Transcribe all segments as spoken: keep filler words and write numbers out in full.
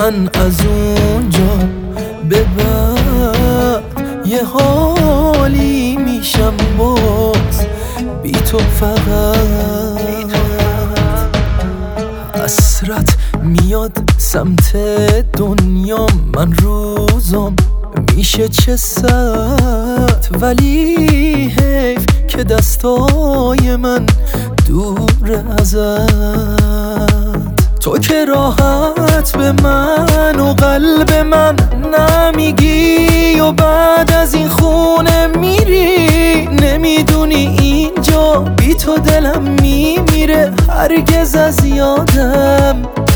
من از اونجا به بعد یه حالی میشم باز بی تو فقط. حسرت میاد سمت دنیا، من روزم میشه چه ساعت، ولی حیف که دستای من دور ازت. تو که راحت به من و قلب من نمیگی و بعد از این خونه میری، نمیدونی اینجا بی تو دلم میمیره، هرگز از یادم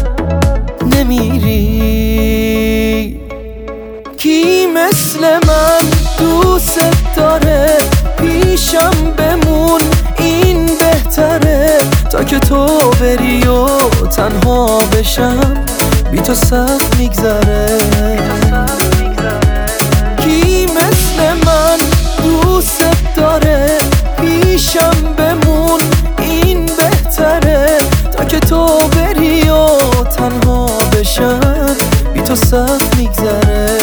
نمیری. کی مثل من دوست داره پیشم بمون، این بهتره تا که تو بری و تنها بشم بی تو سخت میگذره. کی مثل من دوست داره پیشم بمون، این بهتره تا که تو بری و تنها بشم بی تو سخت میگذره.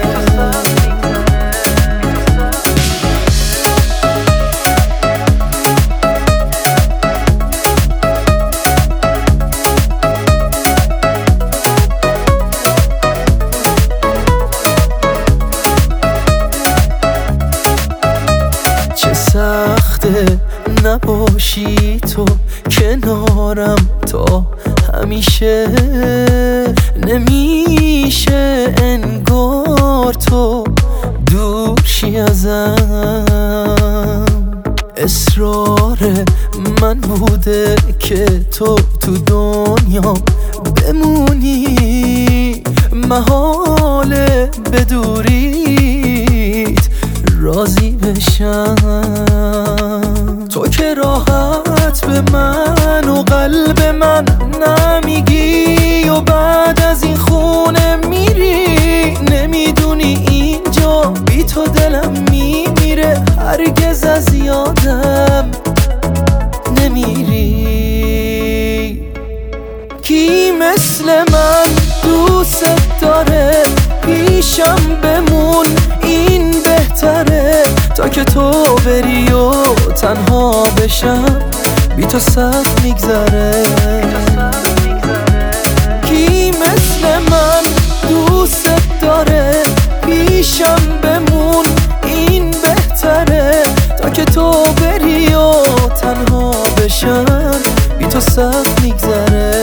سخته نباشی تو کنارم تا همیشه، نمیشه انگار تو دور شی ازم. اصرار من بوده که تو تو دنیا بمونی، محاله بدوریت راضی بشم. تو که راحت به من و قلب من نمیگی و بعد از این خونه میری، نمیدونی اینجا بی تو دلم میمیره، هرگز از یادم نمیری. کی مثل من دوست داره پیشم بمون، این بهتره تا که تو بری و تنها بشم بی تو سخت میگذره. کی مثل من دوست داره پیشم بمون، این بهتره تا که تو بری و تنها بشم بی تو سخت میگذره.